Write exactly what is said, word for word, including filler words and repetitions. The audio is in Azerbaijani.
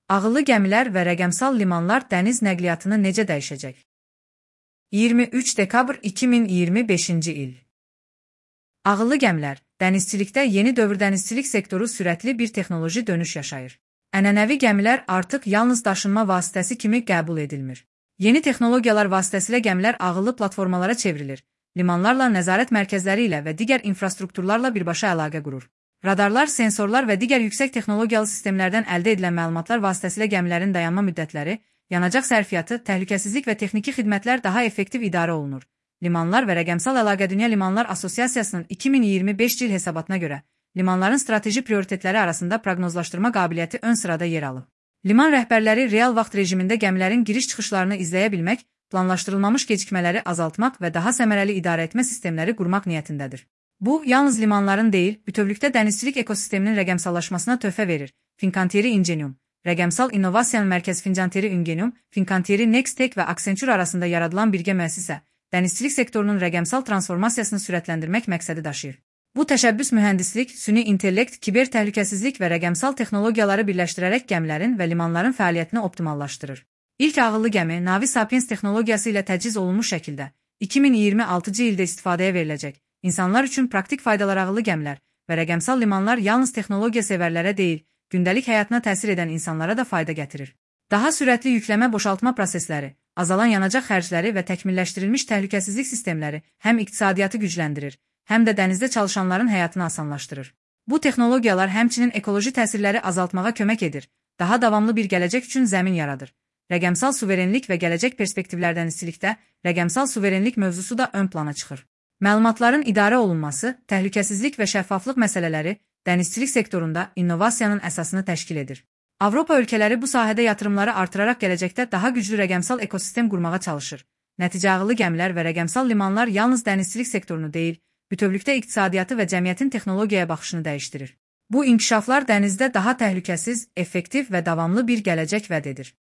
Ağıllı gəmilər və rəqəmsal limanlar dəniz nəqliyyatını necə dəyişəcək? iyirmi üç dekabr iki min iyirmi beşinci il. Ağıllı gəmilər, dənizçilikdə yeni dövr dənizçilik sektoru sürətli bir texnoloji dönüş yaşayır. Ənənəvi gəmilər artıq yalnız daşınma vasitəsi kimi qəbul edilmir. Yeni texnologiyalar vasitəsilə gəmilər ağıllı platformalara çevrilir, limanlarla, nəzarət mərkəzləri ilə və digər infrastrukturlarla birbaşa əlaqə qurur. Radarlar, sensorlar və digər yüksək texnologiyalı sistemlərdən əldə edilən məlumatlar vasitəsilə gəmilərin dayanma müddətləri, yanacaq sərfiyyatı, təhlükəsizlik və texniki xidmətlər daha effektiv idarə olunur. Limanlar və Rəqəmsal Əlaqədünya Limanlar Assosiasiyasının iki min iyirmi beşinci il hesabatına görə, limanların strateji prioritetləri arasında proqnozlaşdırma qabiliyyəti ön sırada yer alır. Liman rəhbərləri real vaxt rejimində gəmilərin giriş-çıxışlarını izləyə bilmək, planlaşdırılmamış gecikmələri azaltmaq və daha səmərəli idarə etmə sistemləri qurmaq niyyətindədir. Bu, yalnız limanların deyil, bütövlükdə dənizçilik ekosisteminin rəqəmsallaşmasına töhfə verir. Fincantieri Ingenium, Rəqəmsal İnnovasiyanın Mərkəzi Fincantieri Ingenium, Fincantieri Nextech və Accenture arasında yaradılan birgə müəssisə, dənizçilik sektorunun rəqəmsal transformasiyasını sürətləndirmək məqsədi daşıyır. Bu təşəbbüs mühəndislik, süni intellekt, kiber təhlükəsizlik və rəqəmsal texnologiyaları birləşdirərək gəmilərin və limanların fəaliyyətini optimallaşdırır. İlk ağıllı gəmi Navi Sapiens texnologiyası ilə təchiz olunmuş şəkildə iki min iyirmi altıncı ildə istifadəyə veriləcək. İnsanlar üçün praktik faydalar ağıllı gəmilər və rəqəmsal limanlar yalnız texnologiya sevərlərə deyil, gündəlik həyatına təsir edən insanlara da fayda gətirir. Daha sürətli yükləmə boşaltma prosesləri, azalan yanacaq xərcləri və təkmilləşdirilmiş təhlükəsizlik sistemləri həm iqtisadiyyatı gücləndirir, həm də dənizdə çalışanların həyatını asanlaşdırır. Bu texnologiyalar həmçinin ekoloji təsirləri azaltmağa kömək edir, daha davamlı bir gələcək üçün zəmin yaradır. Rəqəmsal suverenlik və gələcək perspektivlərdən istilikdə rəqəmsal suverenlik mövzusu da ön plana çıxır. Məlumatların idarə olunması, təhlükəsizlik və şəffaflıq məsələləri dənizçilik sektorunda innovasiyanın əsasını təşkil edir. Avropa ölkələri bu sahədə yatırımları artıraraq gələcəkdə daha güclü rəqəmsal ekosistem qurmağa çalışır. Nəticə ağıllı gəmilər və rəqəmsal limanlar yalnız dənizçilik sektorunu deyil, bütövlükdə iqtisadiyyatı və cəmiyyətin texnologiyaya baxışını dəyişdirir. Bu inkişaflar dənizdə daha təhlükəsiz, effektiv və davamlı bir gələcək vəd edir.